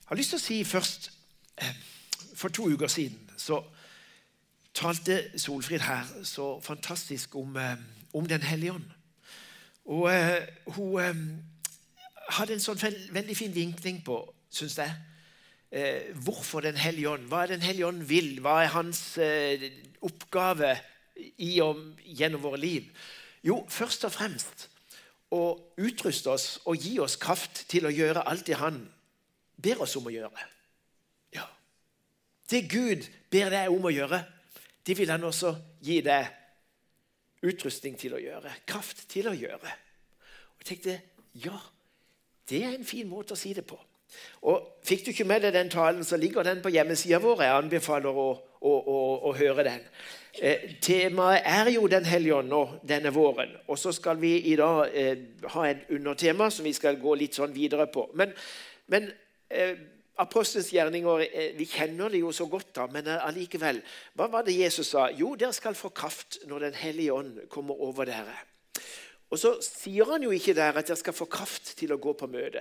har lyst til å si først, for 2 uker siden så talte Solfrid her så fantastisk om Den hellige ånd. Og hun hadde en sånn veldig fin vinkling på, synes jeg, hvorfor Den hellige ånd, hva Den hellige ånd vil, hva hans oppgave i og gjennom våre liv. Jo, først og fremst å utruste oss og gi oss kraft til å gjøre alt det han ber oss om å gjøre. Ja. Det Gud ber deg om å gjøre, det vil han også gi deg utrustning til å gjøre, kraft til å gjøre. Og jeg tenkte, ja, det er en fin måte å si det på. Og fikk du ikke med deg den talen, så ligger den på hjemmesiden vår. Jeg anbefaler å høre den. Temaet er jo Den hellige ånd nå denne våren, og så skal vi i dag ha en undertema som vi skal gå litt sånn videre på. Men apostelens gjerninger, vi kjenner det jo så godt da, men allikevel, hva var det Jesus sa? Jo, dere skal få kraft når Den hellige ånd kommer over dere. Og så sier han jo ikke der at dere skal få kraft til å gå på møte.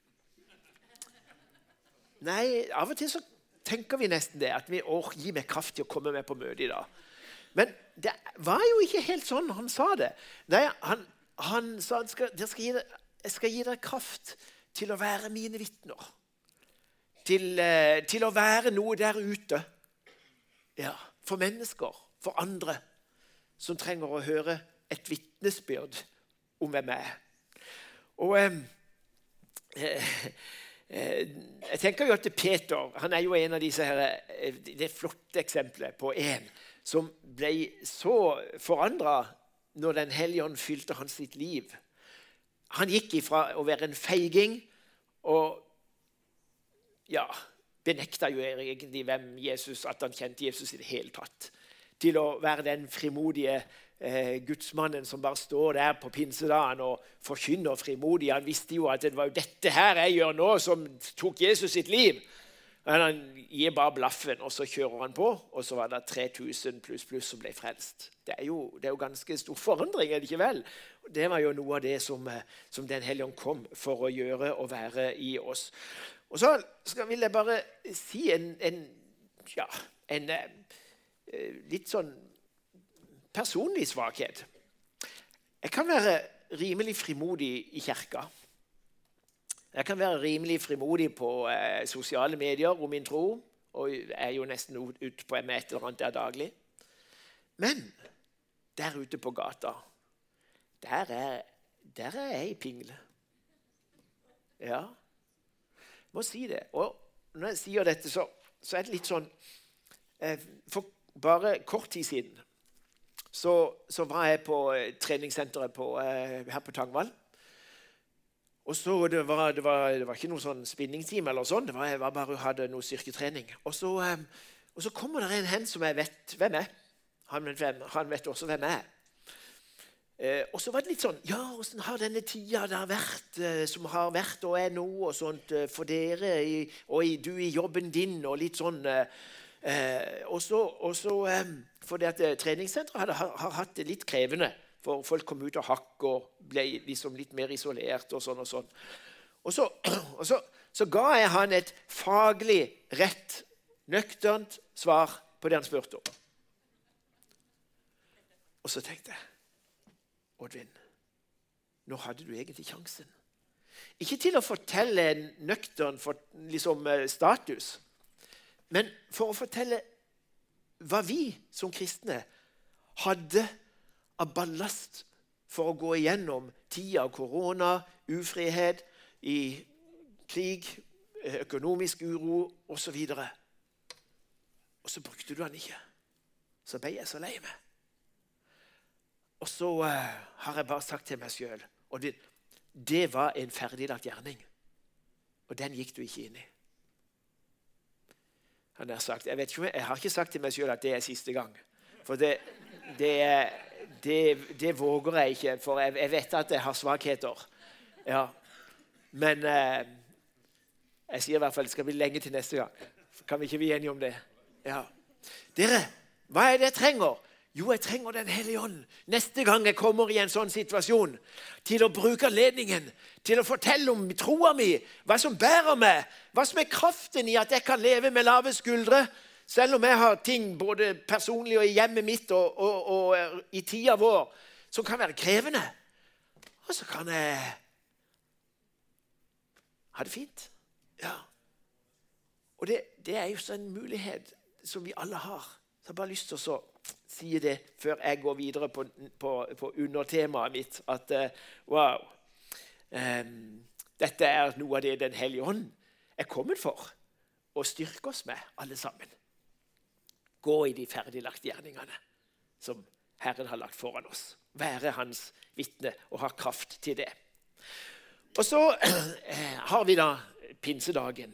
Nei, av og til så tenker vi nesten det, at vi gi meg kraft til å komme med på møte i dag. Men det var jo ikke helt sånn han sa det. Nei, han sa jeg skal gi dere kraft til å være mine vitner. Til å være noe der ute. Ja, for mennesker, for andre, som trenger å høre et vitnesbyrd om hvem jeg er. Og jeg tenker jo at Peter, han er jo en av disse her, det flotte eksemplet på en som ble så forandret når Den hellige ånd fylte hans sitt liv. Han gikk ifra å være en feiging og ja, benekta jo egentlig hvem Jesus, at han kjente Jesus i det hele tatt, til å være den frimodige gudsmannen som bare står der på pinsedagen og forkynner frimodig. Han visste jo at det var jo dette her jeg gjør nå som tok Jesus sitt liv. Men han gir bare blaffen, og så kjører han på, og så var det 3000 pluss som ble frelst. Det er jo ganske stor forandring, er det ikke vel? Det var jo noe av det som Den hellige ånd kom for å gjøre og være i oss. Og så vil jeg bare si en litt sånn personlig svakhet. Jeg kan være rimelig frimodig i kirka. Jeg kan være rimelig frimodig på sosiale medier om min tro, og jeg er jo nesten ute på med et eller annet der daglig. Men der ute på gata, der er jeg i pingle. Ja, jeg må si det. Og når jeg sier dette, så er det litt sånn, for bare kort tid siden, så var jeg på treningssenteret her på Tangvall. Og så det var ikke noen sånn spinningtime eller sånn, jeg bare hadde noe styrketrening. Og så kommer det en hen som jeg vet hvem er. Han vet også hvem jeg er. Og så var det litt sånn, ja, hvordan har denne tida der vært, som har vært og er nå, og sånt, for dere, og du i jobben din, og litt sånn. Og så fordi at treningssenteret har hatt det litt krevende, for folk kom ut og hakk og ble liksom litt mer isolert og sånn og sånn. Og så ga jeg han et faglig rett, nøkternt svar på det han spurte om. Og så tenkte jeg, Oddvin, nå hadde du egentlig sjansen. Ikke til å fortelle en nøktern liksom, status, men for å fortelle hva vi som kristne hadde av ballast for å gå igjennom tida av korona, ufrihet, i krig, økonomisk uro og så videre. Og så brukte du han ikke. Så ble jeg så lei meg. Og så har jeg bare sagt til meg selv, og det var en ferdiglagt gjerning. Og den gikk du ikke inn i. Han har sagt, jeg har ikke sagt til meg selv at det er siste gang. For det våger jeg ikke, for jeg vet at jeg har svakheter. Ja. Men jeg sier i hvert fall, det skal bli lenge til neste gang. Kan vi ikke bli enige om det? Ja. Dere, hva er det jeg trenger? Jo, jeg trenger den hellige ånd neste gang jeg kommer i en sånn situasjon, til å bruke anledningen, til å fortelle om troa mi, hva som bærer meg, hva som er kraften i at jeg kan leve med lave skuldre, selv om jeg har ting både personlig og i hjemmet mitt og i tida vår, som kan være krevende. Og så kan jeg ha det fint. Ja. Og det er jo så en mulighet som vi alle har. Så jeg har bare lyst til å si det før jeg går videre på undertemaet mitt, at wow, dette er noe av det Den hellige ånd er kommet for, å styrke oss med alle sammen. Gå i de ferdiglagte gjerningene som Herren har lagt foran oss. Være hans vitne og ha kraft til det. Og så har vi da pinsedagen,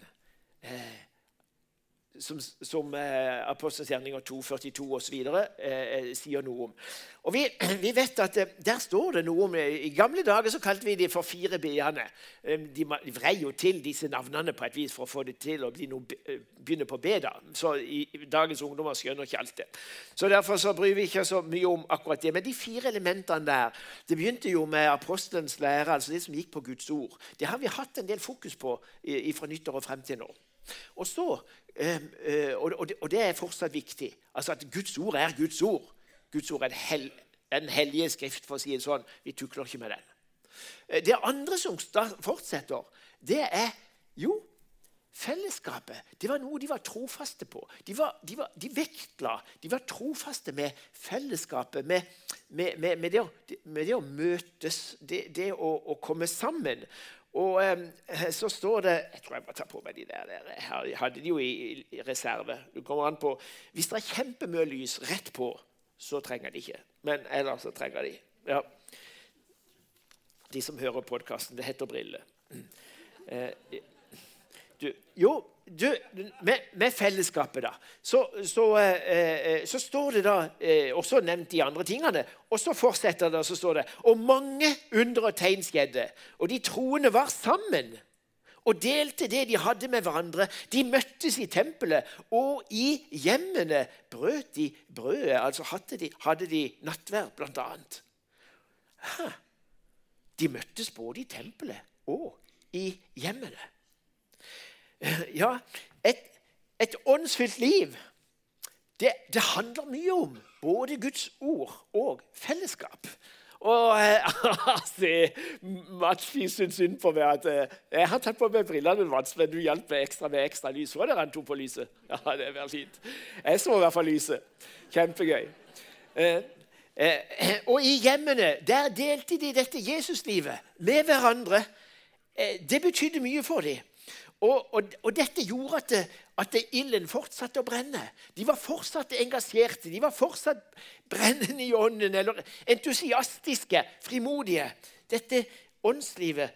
som Apostelens gjerninger 2:42 og så videre sier noe om. Og vi vet at der står det noe om, i gamle dager så kalte vi de for 4 b-ene. De vrei jo til disse navnene på et vis for å få det til å begynne på B da. Så i dagens ungdommer skjønner ikke alt det. Så derfor så bryr vi ikke så mye om akkurat det. Men de 4 elementene der, det begynte jo med apostelens lære, altså det som gikk på Guds ord. Det har vi hatt en del fokus på fra nyttår og frem til nå. Og så, og det er fortsatt viktig, altså at Guds ord er Guds ord. Guds ord er en hellige skrift, for å si det sånn. Vi tukler ikke med den. Det andre som fortsetter, det er jo fellesskapet. Det var noe de var trofaste på. De vektla, de var trofaste med fellesskapet, med det å møtes, det å komme sammen. Og så står det, jeg tror jeg må ta på meg de der, jeg hadde de jo i reserve. Du kommer an på, hvis det er kjempemye lys rett på, så trenger de ikke. Men ellers så trenger de. Ja. De som hører podcasten, det heter briller. Med fellesskapet da, så står det da, også nevnt de andre tingene, og så fortsetter det, så står det, og mange under og tegn skjedde, og de troende var sammen, og delte det de hadde med hverandre. De møttes i tempelet, og i hjemmene brøt de brødet, altså hadde de nattverd blant annet. De møttes både i tempelet og i hjemmene. Ja, et åndsfylt liv, det handler mye om både Guds ord og fellesskap. Og Mats synes synd på meg at jeg har tatt på meg brillene, Mats, men du hjalp meg med ekstra lys. Så det han tok på lyset. Ja, det er veldig fint. Jeg så i hvert fall lyset. Kjempegøy. Og i hjemmene, der delte de dette Jesuslivet med hverandre. Det betydde mye for dem. Og dette gjorde at ilden fortsatte å brenne. De var fortsatt engasjerte, de var fortsatt brennende i ånden, eller entusiastiske, frimodige. Dette åndslivet,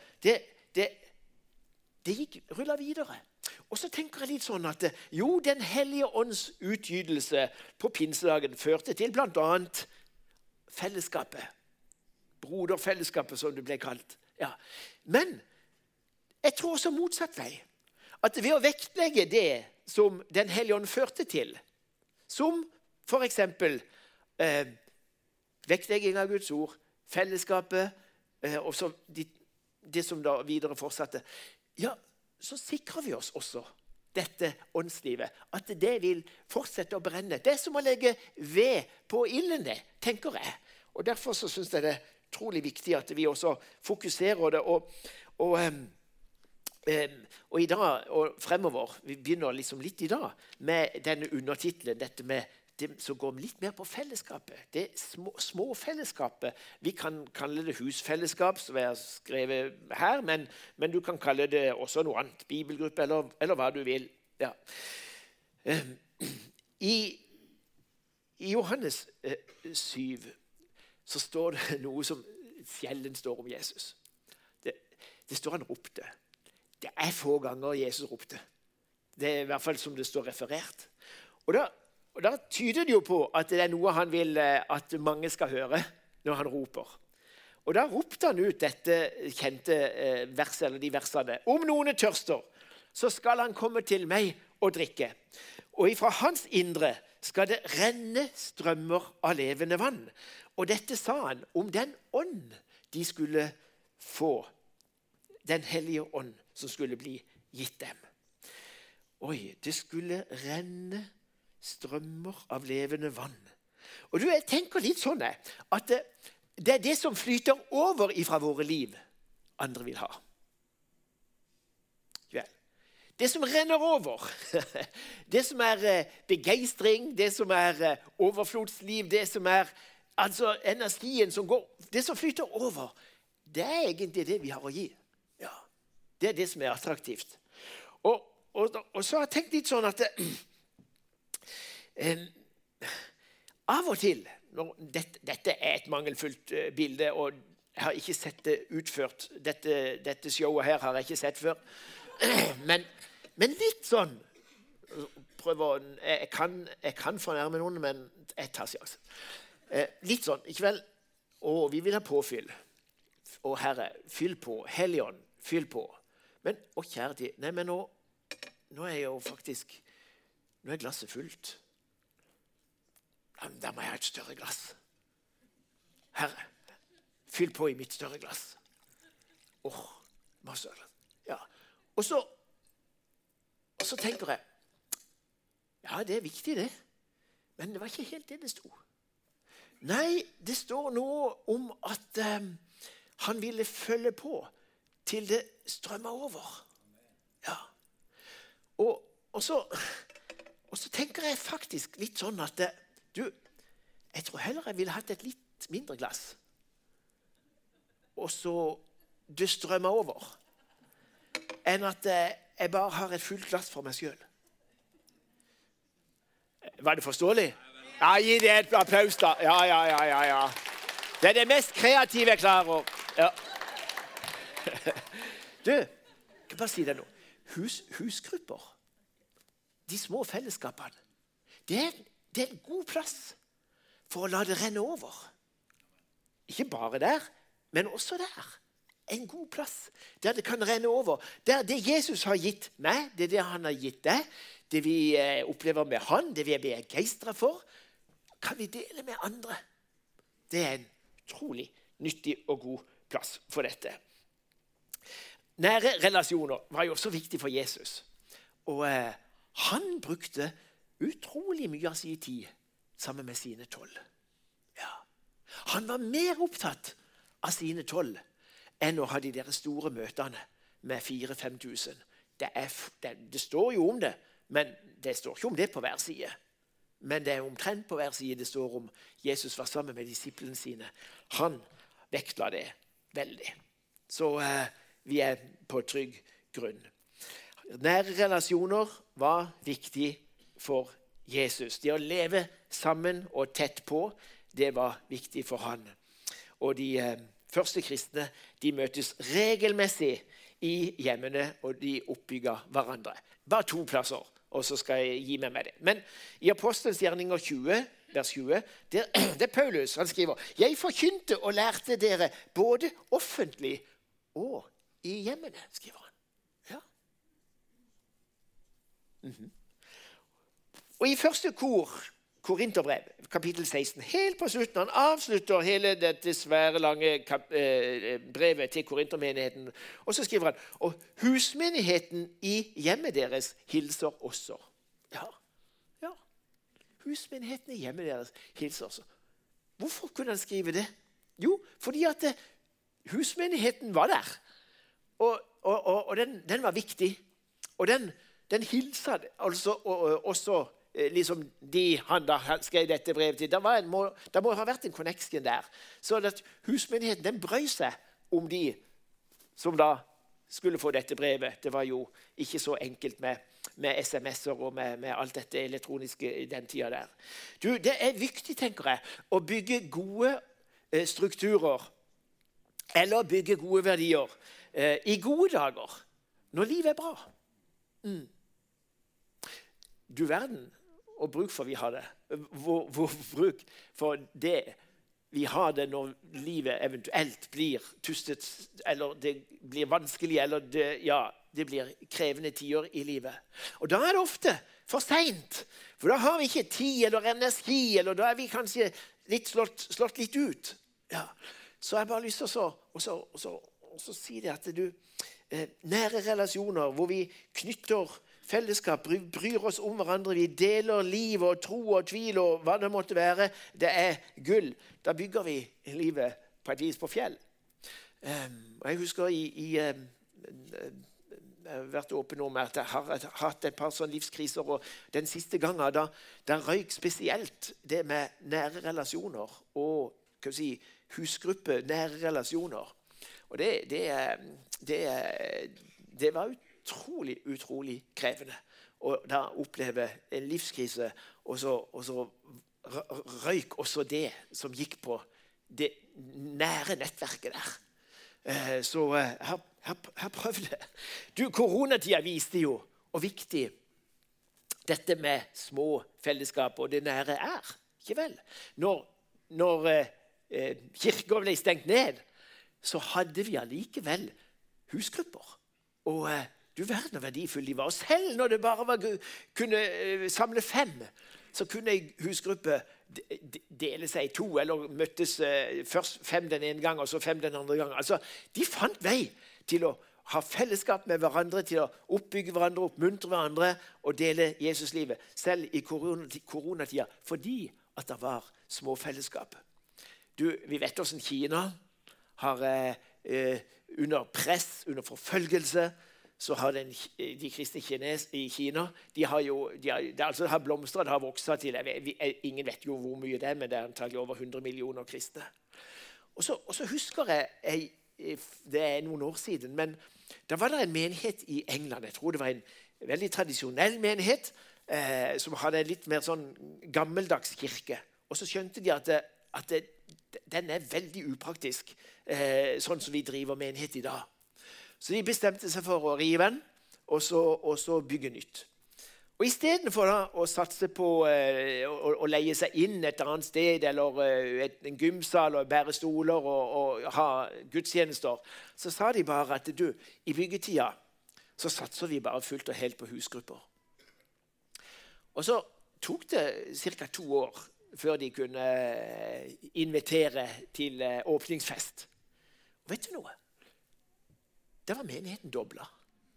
det rullet videre. Og så tenker jeg litt sånn at jo, den hellige ånds utgytelse på pinsedagen førte til blant annet fellesskapet. Broderfellesskapet, som det ble kalt. Ja. Men jeg tror også motsatt vei. At ved å vektlegge det som Den hellige ånd førte til, som for eksempel vektlegging av Guds ord, fellesskapet, og så det som da videre fortsatte, ja, så sikrer vi oss også dette åndslivet, at det vil fortsette å brenne. Det er som å legge ved på ilden, det, tenker jeg. Og derfor så synes jeg det er utrolig viktig at vi også fokuserer det, og i dag og fremover, vi begynner liksom litt i dag med denne undertitelen, dette med det som går litt mer på fellesskapet, det små fellesskapet. Vi kan kalle det husfellesskap, som jeg har skrevet her, men du kan kalle det også noe annet, bibelgruppe eller hva du vil. Ja. I Johannes 7 så står det noe som sjelden står om Jesus. Det står han ropte. Det er få ganger Jesus ropte. Det er i hvert fall som det står referert. Og da tyder det jo på at det er noe han vil at mange skal høre når han roper. Og da ropte han ut dette kjente verset, eller de versene. Om noen er tørster, så skal han komme til meg og drikke. Og ifra hans indre skal det renne strømmer av levende vann. Og dette sa han om den ånd de skulle få, den hellige ånd som skulle bli gitt dem. Oi, det skulle renne strømmer av levende vann. Og du, jeg tenker litt sånn at det er det som flyter over ifra våre liv andre vil ha. Vel, det som renner over, det som begeistring, det som overflodsliv, det som altså energien som går, det som flyter over, det er egentlig det vi har å gi. Ja, det er det som er attraktivt. Og så har jeg tenkt litt sånn at av og til, dette er et mangelfullt bilde, og jeg har ikke sett det utført, dette showet her har jeg ikke sett før, men litt sånn, jeg kan fornærme noen, men jeg tar sjansen. Litt sånn, ikke vel? Vi vil ha påfyll. Og Herre, fyll på. Helligånd, fyll på. Men, kjære tid, nei, men nå er jo faktisk, nå er glasset fullt. Da må jeg ha et større glass. Herre, fyll på i mitt større glass. Masse glass. Ja. Og så tenker jeg, ja, det er viktig det, men det var ikke helt det det sto. Nei, det står noe om at han ville følge på til det strømmer over. Ja. Og så tenker jeg faktisk litt sånn at jeg tror heller jeg ville hatt et litt mindre glass. Og så det strømmer over. Enn at jeg bare har et fullt glass for meg selv. Var det forståelig? Ja, gi det et applaus da. Ja. Det er det mest kreative jeg klarer. Ja. Du, jeg kan bare si deg noe. Husgrupper, de små fellesskapene, det er en god plass for å la det renne over. Ikke bare der, men også der. En god plass der det kan renne over. Der det Jesus har gitt meg, det er det han har gitt deg, det vi opplever med han, det vi er begeistret for, kan vi dele med andre. Det er en utrolig nyttig og god plass for dette. Nære relasjoner var jo også viktig for Jesus. Og han brukte utrolig mye av sin tid sammen med sine 12. Ja. Han var mer opptatt av sine 12 enn å ha de der store møtene med 4-5 tusen. Det står jo om det, men det står ikke om det på hver side. Men det er omtrent på hver side det står om Jesus var sammen med disiplene sine. Han vektla det veldig. Så vi er på trygg grunn. Nære relasjoner var viktig for Jesus. Det å leve sammen og tett på, det var viktig for han. Og de første kristne, de møtes regelmessig i hjemmene, og de oppbygger hverandre. Bare 2 plasser, og så skal jeg gi med det. Men i Apostelens gjerninger 20, vers 20, det er Paulus, han skriver, «Jeg forkynte og lærte dere både offentlig og i hjemmene», skriver han. Ja. Og i første Korinterbrev, kapittel 16, helt på slutten, han avslutter hele dette svære, lange brevet til Korintermenigheten, og så skriver han, «Og husmenigheten i hjemmet deres hilser også». Ja. Husmenigheten i hjemmet deres hilser også. Hvorfor kunne han skrive det? Jo, fordi at husmenigheten var der. Og den var viktig. Og den hilsa altså også liksom han da skrev dette brevet til. Det må ha vært en connection der. Så at husmenigheten, den brøy seg om de som da skulle få dette brevet. Det var jo ikke så enkelt med sms'er og med alt dette elektroniske i den tida der. Du, det er viktig, tenker jeg, å bygge gode strukturer, eller bygge gode verdier i gode dager, når livet er bra. Du verden, og bruk for vi har det. Hvor bruk for det vi har det når livet eventuelt blir tustet, eller det blir vanskelig, eller det blir krevende tider i livet. Og da er det ofte for sent. For da har vi ikke tid eller energi, eller da er vi kanskje litt slått litt ut. Ja. Så jeg bare lyst til å si det at du, nære relasjoner hvor vi knytter fellesskap, bryr oss om hverandre, vi deler liv og tro og tvil og hva det måtte være, det er gull. Da bygger vi livet på et vis på fjell. Og jeg husker jeg har vært åpen om at jeg har hatt et par sånne livskriser, og den siste gangen da røyk spesielt det med nære relasjoner og husgruppe, nære relasjoner. Og det var utrolig krevende å da oppleve en livskrise, og så røyk også det som gikk på det nære nettverket der. Så jeg prøvde. Koronatida viste jo hvor viktig dette med små fellesskap og det nære er. Ikke vel? Når kirker ble stengt ned, så hadde vi allikevel husgrupper. Og du verden hvor verdifull de var. Og selv når det bare kunne samle 5, så kunne en husgruppe dele seg i 2, eller møttes først 5 den ene gang, og så 5 den andre gang. Altså, de fant vei til å ha fellesskap med hverandre, til å oppbygge hverandre, oppmuntre hverandre, og dele Jesuslivet, selv i koronatida, fordi at det var små fellesskap. Vi vet hvordan Kina har under press, under forfølgelse, så har de kristne i Kina, de har blomstret, det har vokst til, ingen vet jo hvor mye det er, men det er antagelig over 100 millioner kristne. Og så husker jeg, det er noen år siden, men da var det en menighet i England, jeg tror det var en veldig tradisjonell menighet, som hadde en litt mer sånn gammeldags kirke. Og så skjønte de at den er veldig upraktisk, sånn som vi driver menighet i dag. Så de bestemte seg for å rive den, og så bygge nytt. Og i stedet for å satse på å leie seg inn et annet sted, eller en gymsal og bære stoler og ha gudstjenester, så sa de bare at i byggetida så satser vi bare fullt og helt på husgrupper. Og så tok det ca. 2 år før de kunne invitere til åpningsfest. Og vet du noe? Det var menigheten doblet.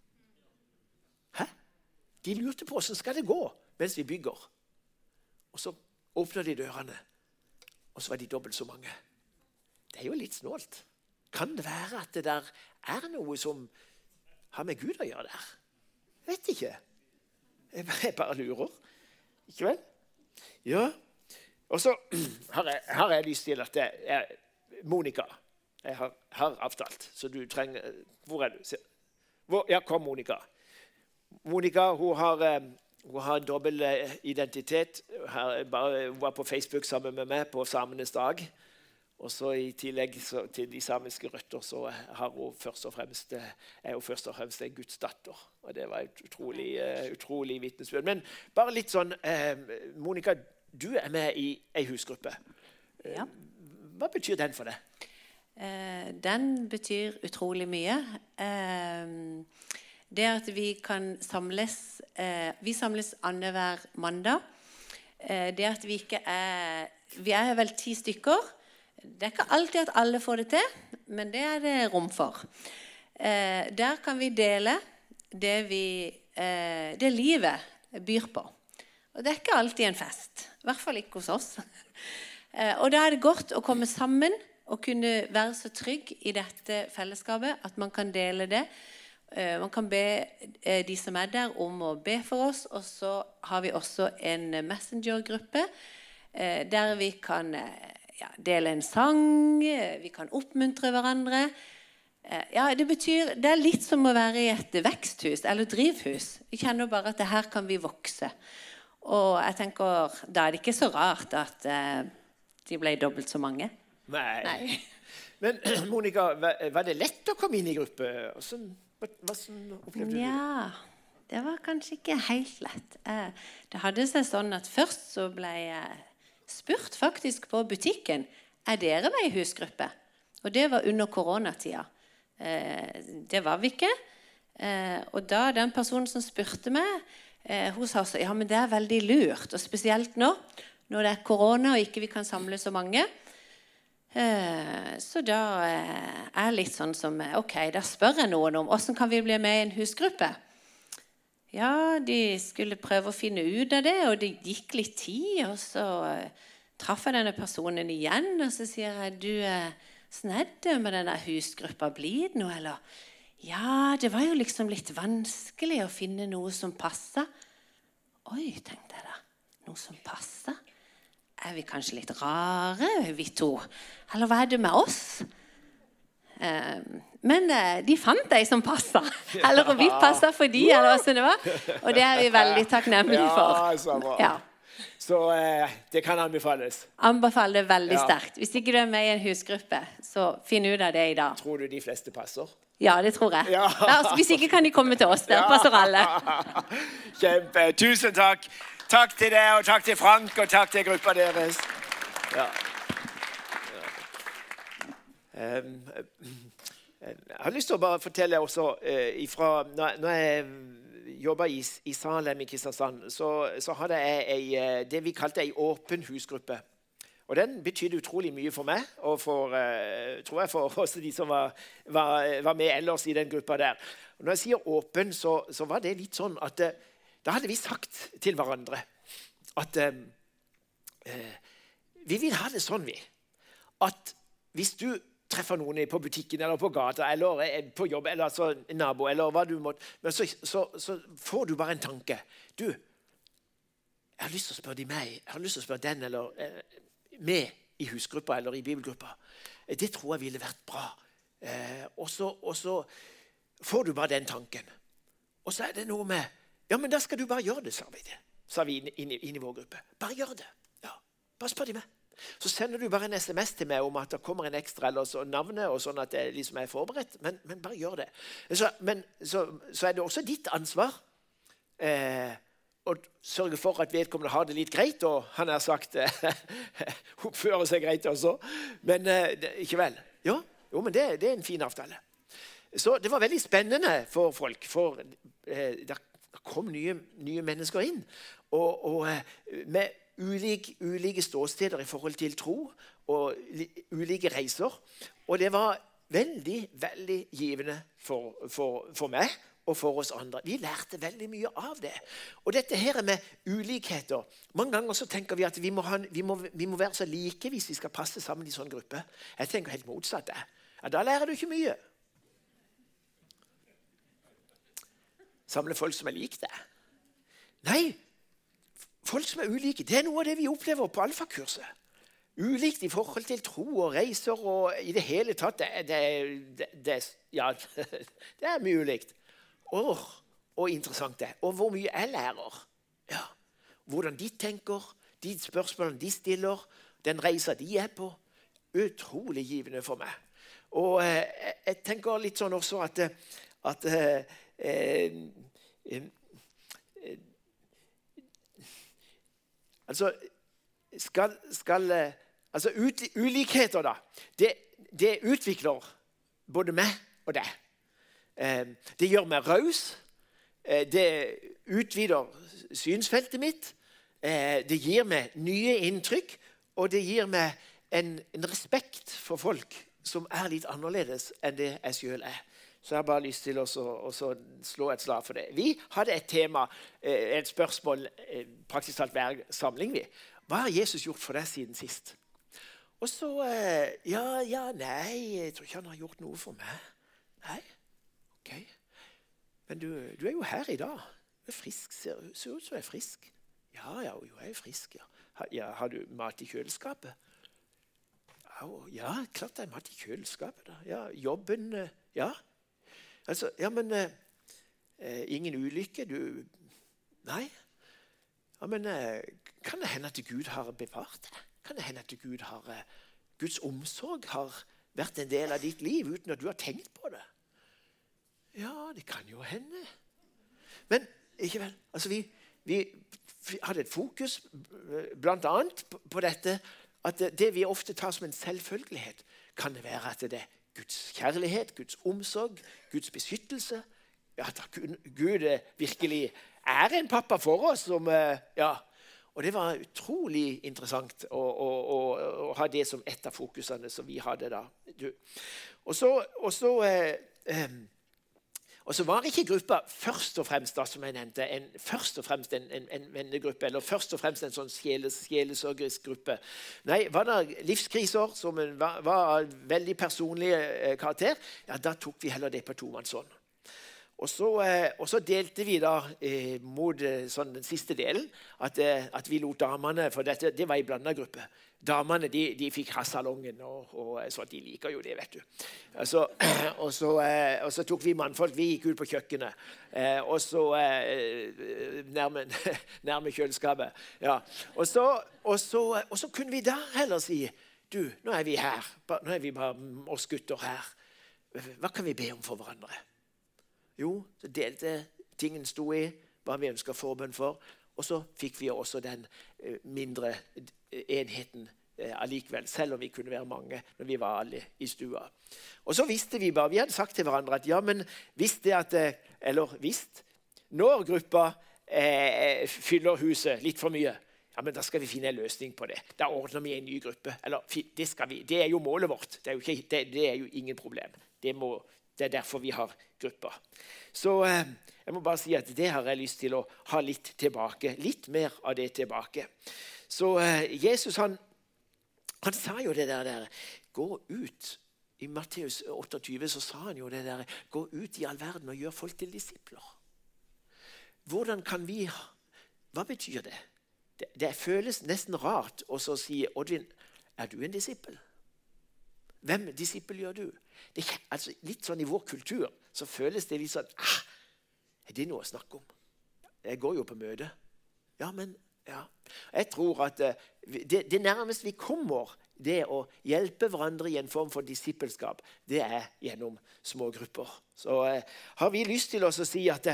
Hæ? De lurte på hvordan skal det gå mens vi bygger. Og så åpner de dørene, og så var de dobbelt så mange. Det er jo litt snålt. Kan det være at det der er noe som har med Gud å gjøre der? Vet ikke. Jeg bare lurer. Ikke vel? Ja. Og så har jeg lyst til at det er Monica. Jeg har avtalt, så du trenger... Hvor er du? Ja, kom Monica. Monica, hun har dobbel identitet. Hun var på Facebook sammen med meg på Samenes dag. Og så i tillegg til de samiske røtter, så er hun først og fremst en Guds datter. Og det var et utrolig vitnesbyrd. Men bare litt sånn, Monica, du er med i en husgruppe. Ja. Hva betyr den for deg? Den betyr utrolig mye. Det at vi kan samles, vi samles annenhver mandag. Det at vi er vel 10 stykker. Det er ikke alltid at alle får det til, men det er det rom for. Der kan vi dele det livet byr på. Og det er ikke alltid en fest, i hvert fall ikke hos oss. Og da er det godt å komme sammen, og kunne være så trygg i dette fellesskapet at man kan dele det. Man kan be de som er der om å be for oss, og så har vi også en messengergruppe der vi kan dele en sang, vi kan oppmuntre hverandre. Det er litt som å være i et veksthus eller drivhus. Vi kjenner bare at her kan vi vokse. Og jeg tenker, da er det ikke så rart at de ble dobbelt så mange. Nei. Men Monica, var det lett å komme inn i gruppe? Hva opplevde du? Ja, det var kanskje ikke helt lett. Det hadde seg sånn at først så ble jeg spurt faktisk på butikken, er dere med i husgruppe? Og det var under koronatida. Det var vi ikke. Og da den personen som spurte meg, hun sa også, ja, men det veldig lurt, og spesielt nå, når det korona og ikke vi kan samle så mange. Så da litt sånn som, ok, da spør jeg noen om, hvordan kan vi bli med i en husgruppe? Ja, de skulle prøve å finne ut av det, og det gikk litt tid, og så traff jeg denne personen igjen, og så sier jeg, du, sånn det med denne husgruppa, blir det noe, eller? Ja, det var jo liksom litt vanskelig å finne noe som passet. Oi, tenkte jeg da, noe som passet? Vi kanskje litt rare, vi to? Eller hva det med oss? Men de fant deg som passet. Eller vi passet for de, eller hva som det var. Og det vi veldig takknemlige for. Ja, så bra. Ja. Så det kan anbefales. Anbefaler det veldig sterkt. Hvis ikke du med i en husgruppe, så finn ut av det i dag. Tror du de fleste passer? Ja, det tror jeg. Ja. Altså, hvis ikke kan de komme til oss. Der passer alle. Kjempe. Tusen takk. Takk til deg, og takk til Frank, og takk til gruppa deres. Ja. Jeg har lyst til å bare fortelle også når jeg jobbet i Salem i Kristiansand, så hadde jeg det vi kalte en åpen husgruppe. Og den betydde utrolig mye for meg, og tror jeg for også de som var med ellers i den gruppa der. Og når jeg sier åpen, så var det litt sånn at da hadde vi sagt til hverandre at vi vil ha det sånn, at hvis du treffer noen på butikken, eller på gata, eller på jobb, eller altså en nabo, eller hva du måtte, men så får du bare en tanke. Du, jeg har lyst til å spørre de meg, jeg har lyst til å spørre den, eller med i husgruppa eller i bibelgruppa. Det tror jeg ville vært bra. Og så får du bare den tanken. Og så det noe med, ja, men da skal du bare gjøre det, sa vi inn i vår gruppe. Bare gjør det. Ja, bare spør de meg. Så sender du bare en SMS til meg om at det kommer en ekstra, eller så navnet, og sånn at det liksom forberedt, men bare gjør det. Så det også ditt ansvar, og sørge for at vedkommende har det litt greit, og han har sagt oppfører seg greit også. Men ikke vel? Jo, men det en fin avtale. Så det var veldig spennende for folk, for der kom nye mennesker inn, og med ulike ståsteder i forhold til tro, og ulike reiser. Og det var veldig, veldig givende for meg, og for oss andre. Vi lærte veldig mye av det. Og dette her med ulikheter. Mange ganger så tenker vi at vi må være så like hvis vi skal passe sammen i sånn gruppe. Jeg tenker helt motsatt. Ja, da lærer du ikke mye. Samle folk som like deg. Nei, folk som ulike, det noe av det vi opplever på alfakurset. Ulikt i forhold til tro og reiser og i det hele tatt. Det mye ulikt. Og interessant det. Og hvor mye jeg lærer. Ja. Hvordan de tenker, de spørsmålene de stiller, den reisen de på. Utrolig givende for meg. Og jeg tenker litt sånn også at ulikheter da, det utvikler både meg og deg. Det gjør meg raus, det utvider synsfeltet mitt, det gir meg nye inntrykk, og det gir meg en respekt for folk som litt annerledes enn det jeg selv Så jeg har bare lyst til å slå et slag for det. Vi hadde et tema, et spørsmål, praktisk talt hver samling. Hva har Jesus gjort for deg siden sist? Og så, nei, jeg tror ikke han har gjort noe for meg. Nei. Okay. Men du jo her i dag. Du frisk, ser ut som du frisk. Ja, jeg er frisk, ja. Har du mat i kjøleskapet? Ja, klart det mat i kjøleskapet. Da. Ja, jobben, ja. Altså, ja, men ingen ulykke, du... Nei. Ja, men kan det hende at Gud har bevart deg? Kan det hende at Guds omsorg har vært en del av ditt liv uten at du har tenkt på det? Ja, det kan jo hende. Men, ikke vel, altså vi hadde et fokus blant annet på dette, at det vi ofte tar som en selvfølgelighet, kan det være at det Guds kjærlighet, Guds omsorg, Guds beskyttelse, at Gud virkelig en pappa for oss. Og det var utrolig interessant å ha det som et av fokusene som vi hadde da. Og så var ikke gruppa først og fremst da, som jeg nevnte, først og fremst en vennegruppe, eller først og fremst en sånn sjelesørgerisk gruppe. Nei, var det livskriser som var veldig personlige karakter, ja, da tok vi heller det på tomannshånd. Og så delte vi da mot sånn, den siste delen at vi lot damene, for det var en blandet gruppe. Damene de fikk hassalongen, og så de liker jo det, vet du. Og så tok vi mannfolk, vi gikk ut på kjøkkenet, og så nærme kjøleskapet. Ja. Og så kunne vi da heller si, du, nå er vi her, nå er vi bare oss gutter her. Hva kan vi be om for hverandre? Jo, så delte tingen sto i, hva vi ønsket forbønn for, og så fikk vi også den mindre enheten allikevel, selv om vi kunne være mange når vi var alle i stua. Og så visste vi bare, vi hadde sagt til hverandre at ja, men når gruppa fyller huset litt for mye, ja, men da skal vi finne en løsning på det. Da ordner vi en ny gruppe. Eller, det er jo målet vårt. Det er jo ingen problem. Det er derfor vi har grupper. Så jeg må bare si at det har jeg lyst til å ha litt tilbake. Litt mer av det tilbake. Så Jesus han sa jo det der, gå ut. I Matteus 28 så sa han jo det der, gå ut i all verden og gjør folk til disipler. Hvordan kan vi, hva betyr det? Det føles nesten rart å si, Oddvin, er du en disippel? Hvem disippel gjør du? Altså, litt sånn i vår kultur så føles det litt sånn, er det noe å snakke om? Jeg går jo på møte. Ja, men, ja. Jeg tror at det nærmest vi kommer, det å hjelpe hverandre i en form for disippelskap, det er gjennom små grupper. Så har vi lyst til å si at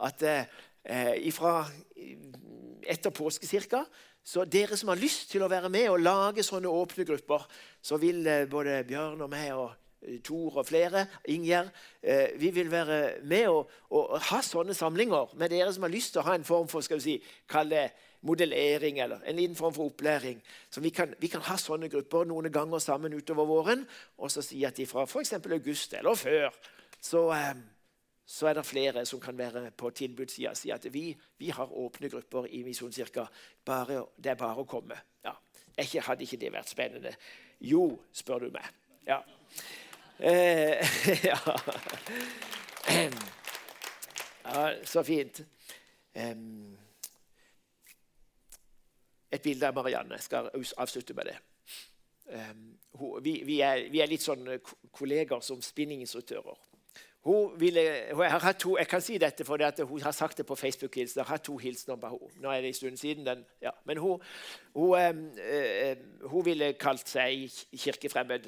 etter påske cirka, så dere som har lyst til å være med og lage sånne åpne grupper, så vil både Bjørn og meg og Tor og flere, Ingjerd, vi vil være med og ha sånne samlinger med dere som har lyst til å ha en form for, skal vi si, kalle modellering eller en liten form for opplæring. Så vi kan ha sånne grupper noen ganger sammen utover våren, og så si at fra for eksempel august eller før, så er det flere som kan være på tilbudssida og si at vi har åpne grupper i Misjonskirka. Det er bare å komme. Ja. Hadde ikke det vært spennende? Jo, spør du meg. Ja. Ja. Ja, så fint. Et bilde av Marianne. Jeg skal avslutte med det. Vi er litt sånn kolleger som spinninginstruktører. Jeg kan si dette fordi at hun har sagt det på Facebook-hilsen. Jeg har 2 hilsener på henne. Nå er det en stund siden. Men hun ville kalt seg kirkefremmed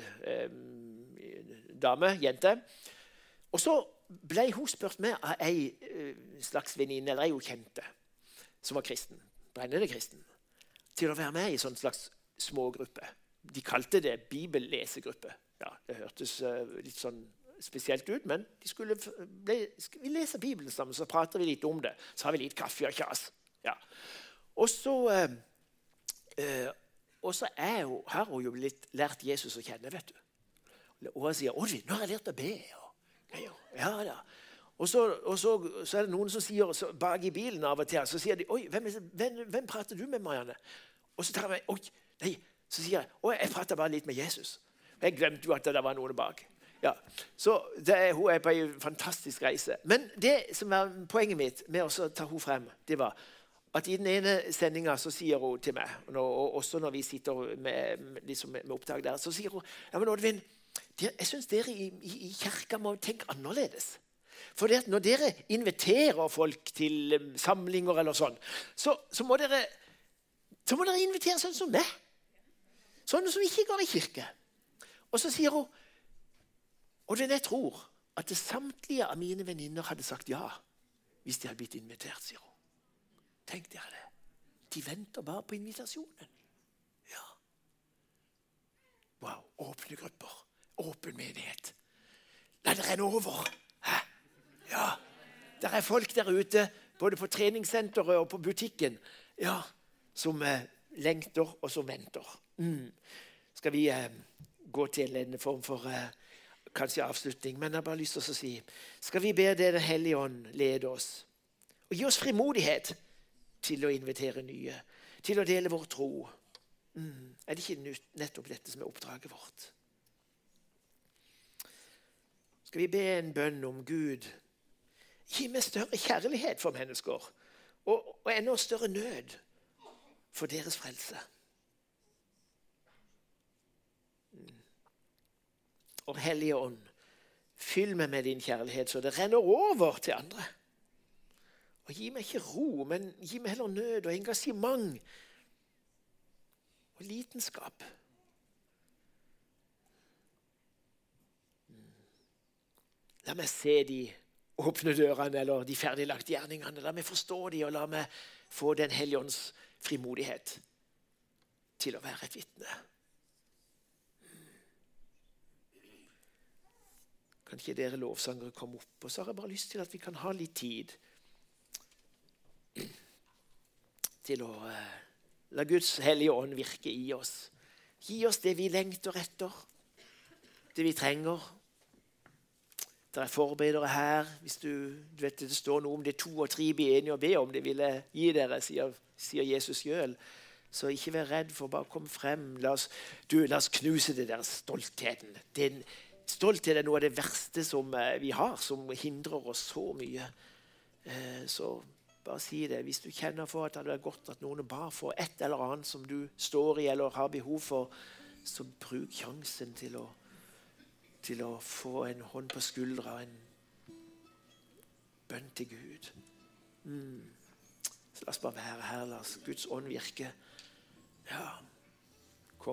dame, jente. Og så ble hun spurt med av en slags venninne, eller en hun kjente, som var kristen, brennende kristen, til å være med i en sånn slags smågruppe. De kalte det bibellesegruppe. Ja, det hørtes litt sånn spesielt ut, men vi leser Bibelen sammen, så prater vi litt om det. Så har vi litt kaffe og kjas. Ja. Og så har hun jo lært Jesus å kjenne, vet du. Og han sier, Oddvin, nå har jeg lært å be. Ja, da. Og så er det noen som sier, bak i bilen av og til, så sier de, oi, hvem prater du med, Marianne? Og så tar jeg, så sier jeg, jeg prater bare litt med Jesus. Jeg glemte jo at det var noen bak. Ja, så hun er på en fantastisk reise. Men det som var poenget mitt med å ta hun frem, det var at i den ene sendingen så sier hun til meg, og også når vi sitter med opptak der, så sier hun, ja, men Oddvin, jeg synes dere i kirka må tenke annerledes. For det at når dere inviterer folk til samlinger eller sånn, så må dere invitere sånn som meg. Sånne som ikke går i kirke. Og så sier hun, og jeg tror at samtlige av mine venninner hadde sagt ja, hvis de hadde blitt invitert, sier hun. Tenk dere det. De venter bare på invitasjonen. Ja. Wow, åpne grupper. Åpen menighet. La det renne over. Hæ? Ja. Der er folk der ute både på treningssenteret og på butikken, ja, som lengter og som venter. Skal vi gå til en form for kanskje avslutning, men jeg har bare lyst til å si, skal vi be Den hellige ånd lede oss, og gi oss frimodighet til å invitere nye, til å dele vår tro. Er det ikke nettopp dette som er oppdraget vårt? Skal vi be en bønn om Gud? Gi meg større kjærlighet for mennesker, og enda større nød for deres frelse. Og Hellige Ånd, fyll meg med din kjærlighet så det renner over til andre. Og gi meg ikke ro, men gi meg heller nød og engasjement og lidenskap. La meg se de åpne dørene eller de ferdiglagte gjerningene. La meg forstå de, og la meg få Den hellige ånds frimodighet til å være et vitne. Kan ikke dere lovsangere komme opp? Og så har jeg bare lyst til at vi kan ha litt tid til å la Guds hellige ånd virke i oss. Gi oss det vi lengter etter, det vi trenger. Det er forberedere her. Hvis du vet det står noe om det 2 og 3 blir enige og be om det, vil jeg gi dere, sier Jesus selv. Så ikke vær redd for bare å komme frem. La oss knuse det der stoltheten. Stolthet er noe av det verste som vi har, som hindrer oss så mye. Så bare si det. Hvis du kjenner for at det er godt at noen bare får et eller annet som du står i eller har behov for, så bruk sjansen til å få en hånd på skuldra, en bønn til Gud. Så la oss bare være her, la oss Guds ånd virke. Ja.